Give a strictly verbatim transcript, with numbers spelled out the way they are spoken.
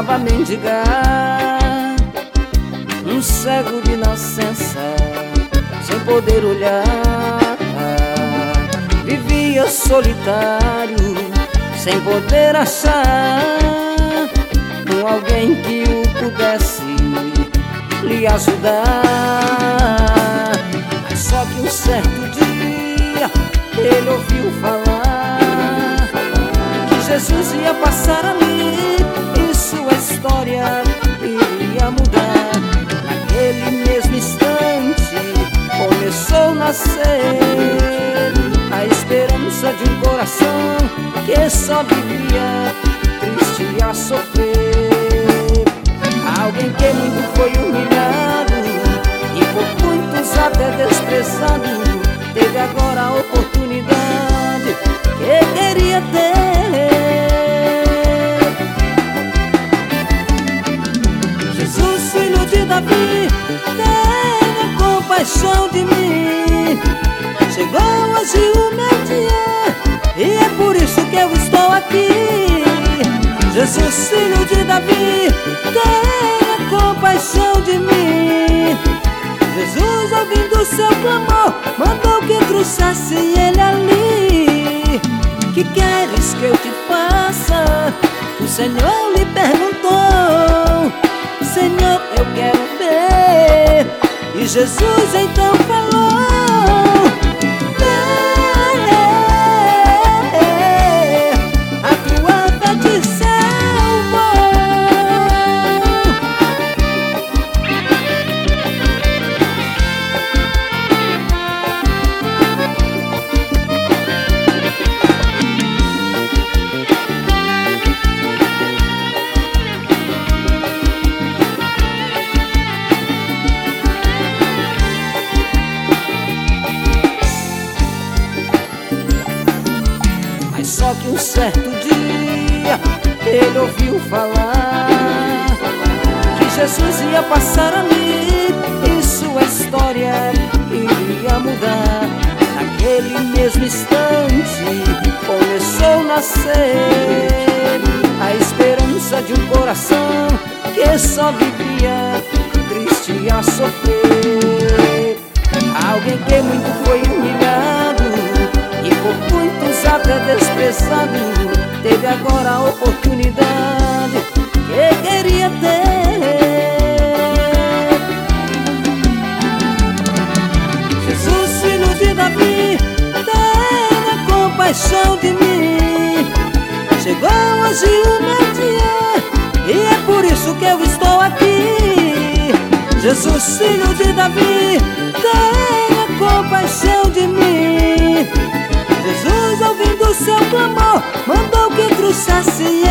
costumava mendigar, um cego de nascença, sem poder olhar. Vivia solitário, sem poder achar um alguém que o pudesse lhe ajudar. Mas só que um certo dia ele ouviu falar que Jesus ia passar ali e sua história iria mudar. Naquele mesmo instante começou a nascer a esperança de um coração que só vivia triste a sofrer. Alguém que muito foi humilhado e por muitos até desprezado, teve agora a oportunidade que queria ter. Jesus, filho de Davi, tenha compaixão de mim. Chegou hoje o meu dia e é por isso que eu estou aqui. Jesus, filho de Davi, tenha compaixão de mim. Jesus, ouvindo seu clamor, mandou que trouxesse ele ali. Que queres que eu te faça? O Senhor lhe perguntou. Senhor, eu quero ver. E Jesus então falou: só que um certo dia ele ouviu falar que Jesus ia passar ali e sua história iria mudar. Naquele mesmo instante começou a nascer a esperança de um coração que só vivia triste a sofrer. Alguém que muito foi humilhado e por muitos até desprezado, teve agora a oportunidade que queria ter. Jesus, filho de Davi, tenha compaixão de mim. Chegou hoje o meu dia e é por isso que eu estou aqui. Jesus, filho de Davi, tenha compaixão de mim. Jesus, ouvindo seu clamor, mandou que trouxesse